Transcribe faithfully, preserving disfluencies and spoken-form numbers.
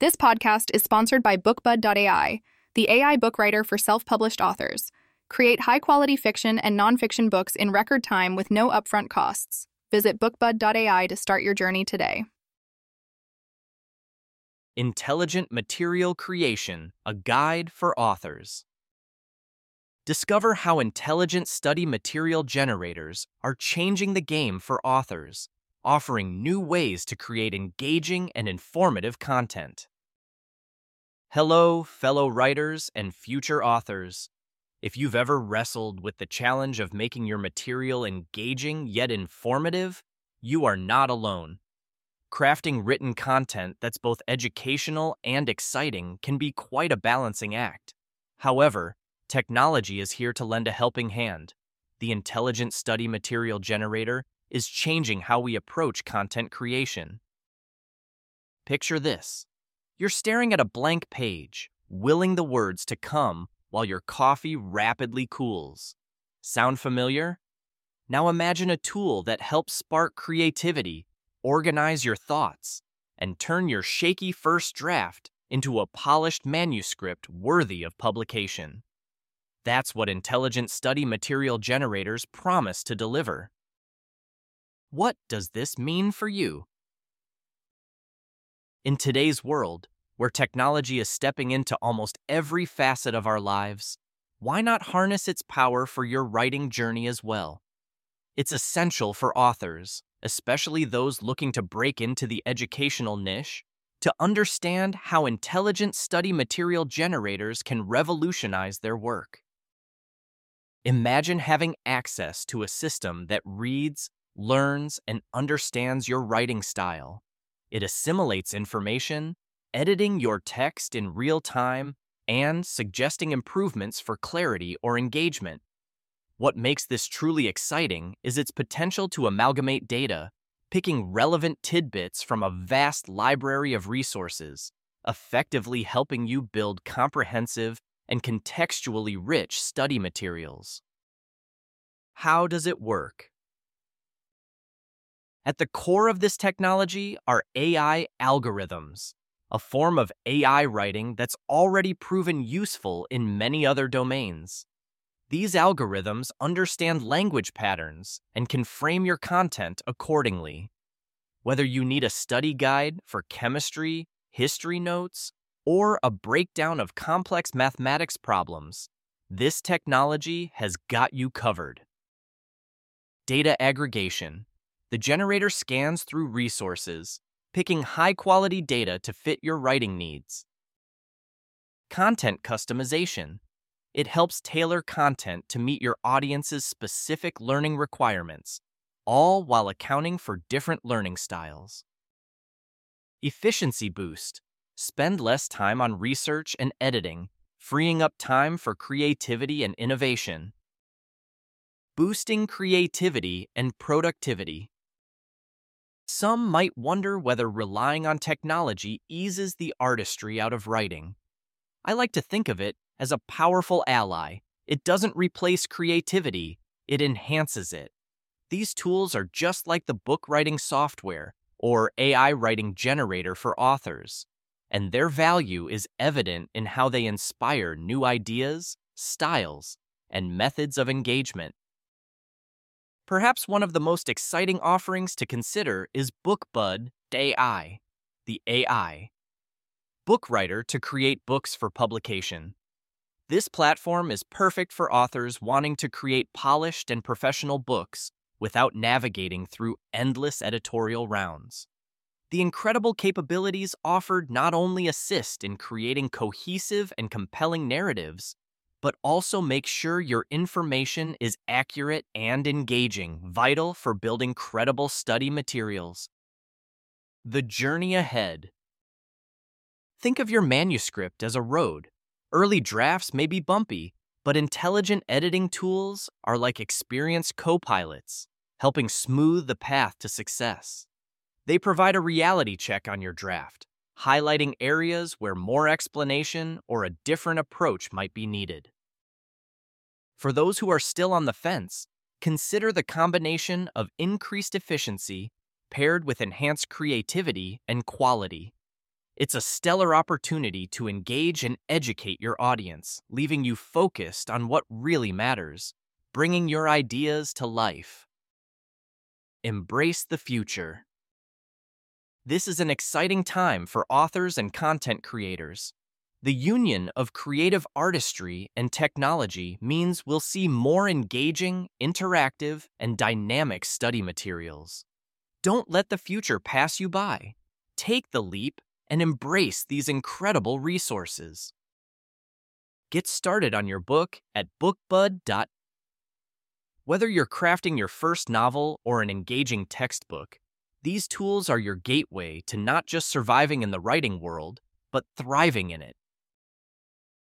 This podcast is sponsored by BookBud dot A I, the A I book writer for self-published authors. Create high-quality fiction and nonfiction books in record time with no upfront costs. Visit BookBud dot A I to start your journey today. Intelligent Material Creation, a guide for authors. Discover how intelligent study material generators are changing the game for authors, offering new ways to create engaging and informative content. Hello, fellow writers and future authors. If you've ever wrestled with the challenge of making your material engaging yet informative, you are not alone. Crafting written content that's both educational and exciting can be quite a balancing act. However, technology is here to lend a helping hand. The Intelligent Study Material Generator is changing how we approach content creation. Picture this. You're staring at a blank page, willing the words to come while your coffee rapidly cools. Sound familiar? Now imagine a tool that helps spark creativity, organize your thoughts, and turn your shaky first draft into a polished manuscript worthy of publication. That's what intelligent study material generators promise to deliver. What does this mean for you? In today's world, where technology is stepping into almost every facet of our lives, why not harness its power for your writing journey as well? It's essential for authors, especially those looking to break into the educational niche, to understand how intelligent study material generators can revolutionize their work. Imagine having access to a system that reads, learns, and understands your writing style. It assimilates information, editing your text in real time, and suggesting improvements for clarity or engagement. What makes this truly exciting is its potential to amalgamate data, picking relevant tidbits from a vast library of resources, effectively helping you build comprehensive and contextually rich study materials. How does it work? At the core of this technology are A I algorithms, a form of A I writing that's already proven useful in many other domains. These algorithms understand language patterns and can frame your content accordingly. Whether you need a study guide for chemistry, history notes, or a breakdown of complex mathematics problems, this technology has got you covered. Data aggregation. The generator scans through resources, picking high-quality data to fit your writing needs. Content customization. It helps tailor content to meet your audience's specific learning requirements, all while accounting for different learning styles. Efficiency boost. Spend less time on research and editing, freeing up time for creativity and innovation. Boosting creativity and productivity. Some might wonder whether relying on technology eases the artistry out of writing. I like to think of it as a powerful ally. It doesn't replace creativity, it enhances it. These tools are just like the book writing software or A I writing generator for authors, and their value is evident in how they inspire new ideas, styles, and methods of engagement. Perhaps one of the most exciting offerings to consider is BookBud dot A I, the A I book writer to create books for publication. This platform is perfect for authors wanting to create polished and professional books without navigating through endless editorial rounds. The incredible capabilities offered not only assist in creating cohesive and compelling narratives, but also make sure your information is accurate and engaging, vital for building credible study materials. The journey ahead. Think of your manuscript as a road. Early drafts may be bumpy, but intelligent editing tools are like experienced co-pilots, helping smooth the path to success. They provide a reality check on your draft, highlighting areas where more explanation or a different approach might be needed. For those who are still on the fence, consider the combination of increased efficiency paired with enhanced creativity and quality. It's a stellar opportunity to engage and educate your audience, leaving you focused on what really matters, bringing your ideas to life. Embrace the future. This is an exciting time for authors and content creators. The union of creative artistry and technology means we'll see more engaging, interactive, and dynamic study materials. Don't let the future pass you by. Take the leap and embrace these incredible resources. Get started on your book at bookbud dot com. Whether you're crafting your first novel or an engaging textbook, these tools are your gateway to not just surviving in the writing world, but thriving in it.